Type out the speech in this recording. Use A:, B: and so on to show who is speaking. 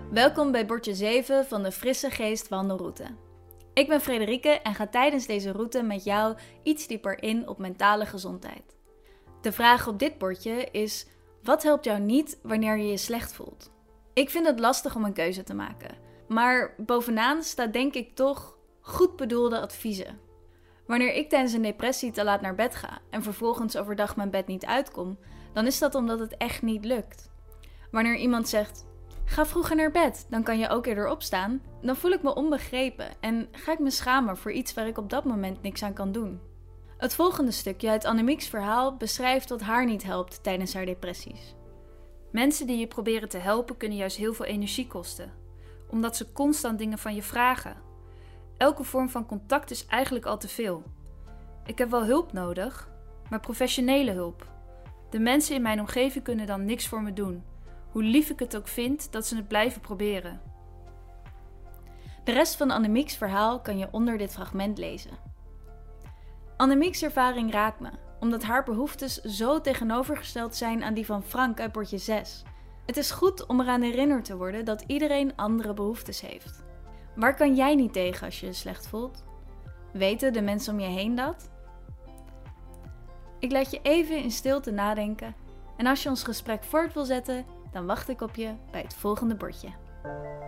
A: Welkom bij bordje 7 van de Frisse Geest Wandelroute. Ik ben Frederike en ga tijdens deze route met jou iets dieper in op mentale gezondheid. De vraag op dit bordje is: wat helpt jou niet wanneer je je slecht voelt? Ik vind het lastig om een keuze te maken, maar bovenaan staat denk ik toch goed bedoelde adviezen. Wanneer ik tijdens een depressie te laat naar bed ga en vervolgens overdag mijn bed niet uitkom, dan is dat omdat het echt niet lukt. Wanneer iemand zegt: ga vroeger naar bed, dan kan je ook eerder opstaan, dan voel ik me onbegrepen en ga ik me schamen voor iets waar ik op dat moment niks aan kan doen. Het volgende stukje uit Annemiek's verhaal beschrijft wat haar niet helpt tijdens haar depressies.
B: Mensen die je proberen te helpen kunnen juist heel veel energie kosten, omdat ze constant dingen van je vragen. Elke vorm van contact is eigenlijk al te veel. Ik heb wel hulp nodig, maar professionele hulp. De mensen in mijn omgeving kunnen dan niks voor me doen, hoe lief ik het ook vind dat ze het blijven proberen.
A: De rest van Annemiek's verhaal kan je onder dit fragment lezen. Annemiek's ervaring raakt me, omdat haar behoeftes zo tegenovergesteld zijn aan die van Frank uit bordje 6. Het is goed om eraan herinnerd te worden dat iedereen andere behoeftes heeft. Waar kan jij niet tegen als je je slecht voelt? Weten de mensen om je heen dat? Ik laat je even in stilte nadenken en als je ons gesprek voort wil zetten, dan wacht ik op je bij het volgende bordje.